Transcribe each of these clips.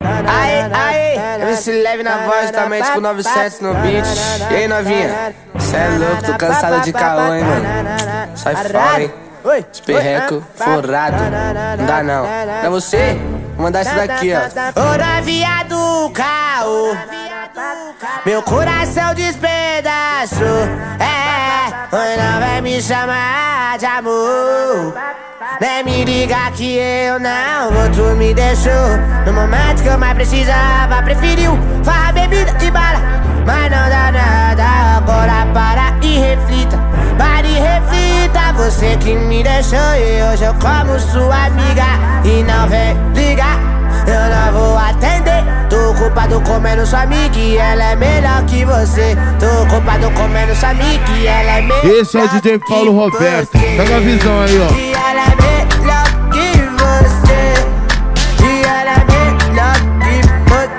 Aê, MC Leve na voz, também com 900 no beat. E aí, novinha? Cê é louco, tô cansado de caô, hein, mano. Sai fora, hein. Esperreco, furado. Não dá não. Pra você, vou mandar isso daqui, ó. Ô novinha do caô, meu coração despedaçou. Hoje não vai me chamar de amor. Nem me liga que eu não vou, tu me deixou. No momento que eu mais precisava, preferiu farra, bebida e bala. Mas não dá nada, agora para e reflita. Para e reflita, você que me deixou. E hoje eu como sua amiga e não vem ligar. Eu não vou atender, tô ocupado comendo sua amiga e ela é melhor que você. Tô ocupado comendo sua amiga e ela é melhor. Esse é o DJ Paulo Roberto, pega a visão aí, ó. E ela é melhor que você. E ela é melhor que você.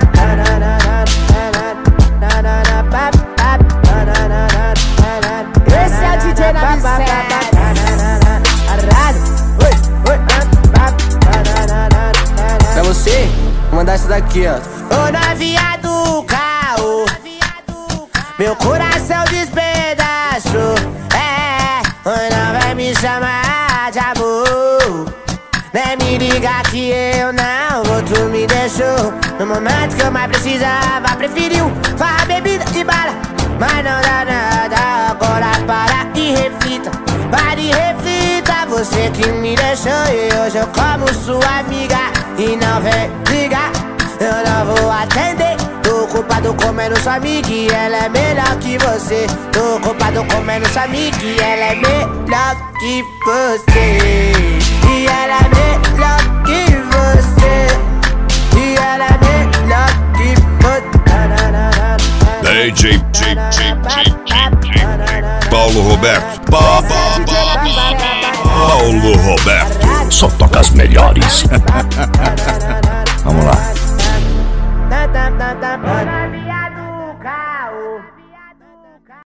Esse é o DJ da Pra você, vou mandar isso daqui, ó. Ô novinha do caô, meu coração despedaçou. Hoje não vai me chamar de amor. Nem me liga que eu não vou, tu me deixou. No momento que eu mais precisava, preferiu farra, bebida e bala. Mas não dá nada, agora para e reflita. Para e reflita, você que me deixou. E hoje eu como sua amiga e não vem ligar. Eu não vou atender, tô ocupado comendo sua amiga e ela é melhor que você. Tô ocupado comendo sua amiga e ela é melhor que você. E ela é melhor que você. E ela é melhor que você. DJ Paulo Roberto. Paulo Roberto. Só toca as melhores. Vamos lá.